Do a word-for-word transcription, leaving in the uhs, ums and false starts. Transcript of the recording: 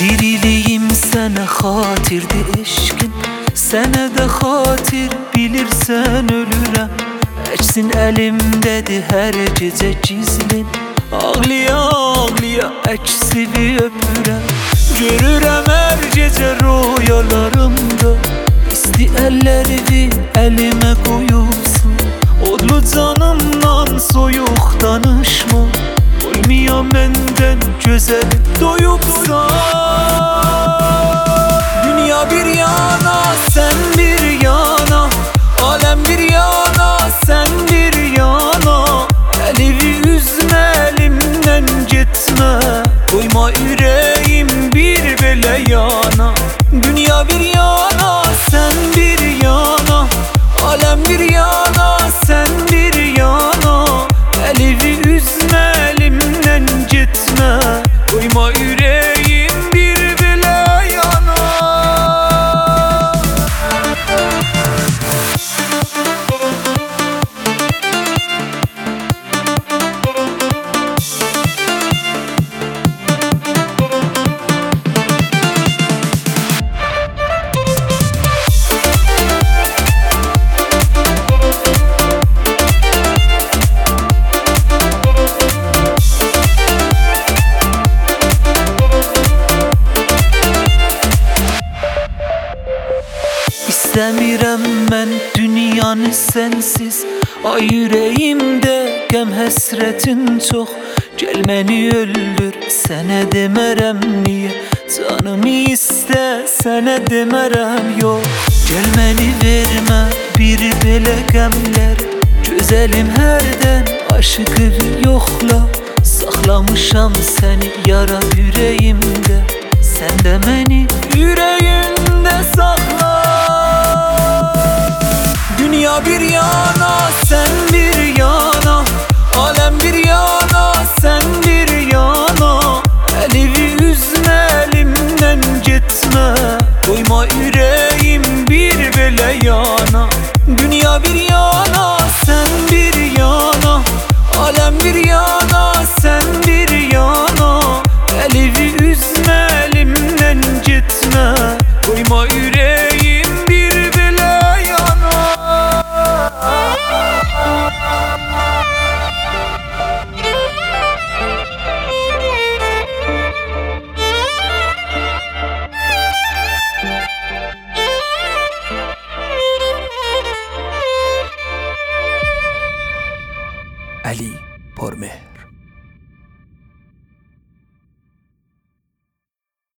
Diriliğim sana hatirdi eşkin, sene de hatir bilirsen ölürem. Eçsin elimdedir her gece cizlin, ağlıya ağlıya eksivi öpürem. Görürem her gece rüyalarımda, isti ellerini elime koyupsun. Odlu canımdan soyuq danışma, olmuyor menden güzel doyupsan. Dünya bir yana, sen bir yana, alem bir yana, sen bir yana. Elini üzme, elimden gitme, koyma yüreğim bir bile yana. Dünya bir yana, sen bir yana, alem bir yana, sen bir yana. Elini üzme, elimden gitme, koyma yüreğim bir bile yana. İstəmirəm mən dünyanı sənsiz, ay yüreğimdə qəm həsrətin çox. Gəl məni öldür, sənə demərəm niyə, canımı istə, sənə demərəm yox. Gəl məni vermə bir belə qəmlər, gözəlim hərdən aşıqı yoxla. Saxlamışam səni yara yüreğimdə, sən də məni yüreğində saxla. Dünya bir yana, sen bir yana, alem bir yana, sen bir yana. Elini üzme, elimden gitme, koyma yüreğim bir bile yana. Dünya bir yana, sen bir yana, alem bir yana, sen bir yana. Elini üzme, elimden gitme, koyma yüreğim bir bile yana. علی پرمهر.